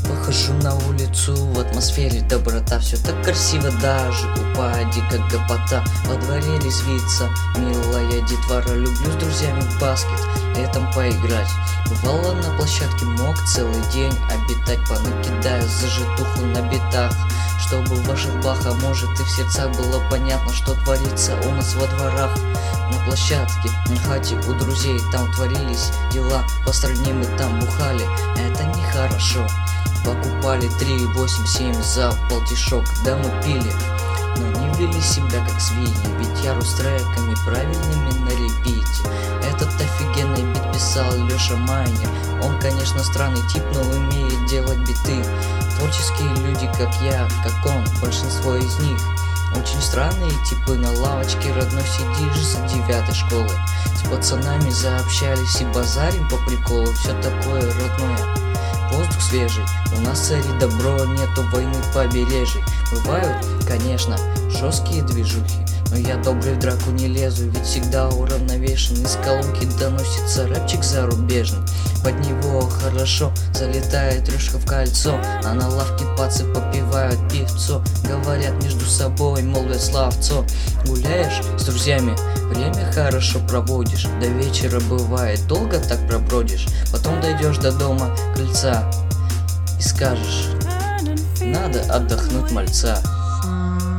Выхожу на улицу, в атмосфере доброта. Все так красиво, даже у пади, как гопота. Во дворе резвится милая детвора. Люблю с друзьями в баскет летом поиграть. Бывало на площадке, мог целый день обитать, понакидая зажитуху на битах. Чтобы в ваших бах, может и в сердцах было понятно, что творится у нас во дворах. На площадке, на хате у друзей, там творились дела. По стране мы там бухали, это нехорошо. Покупали 3, 8, 7 за полтишок, да мы пили, но не вели себя как свиньи. Ведь яру с треками правильными на репите. Этот офигенный бит писал Леша Майнер. Он, конечно, странный тип, но умеет делать биты. Творческие люди, как я, как он, большинство из них очень странные типы. На лавочке родной сидишь за 9-й школы, с пацанами заобщались и базарим по приколу. Все такое родное, воздух свежий, у нас царит добро, нету войны побережий. Бывают, конечно, жесткие движухи, но я добрый в драку не лезу, ведь всегда уравновешен. Из колонки доносится рэпчик зарубежный, под него хорошо залетает рюшка в кольцо, а на лавке пацы попивают пивцо. Говорят между собой, молвят славцо. Гуляешь с друзьями, время хорошо проводишь, до вечера бывает, долго так пробродишь. Потом дойдешь до дома, крыльца, и скажешь: надо отдохнуть, мальца.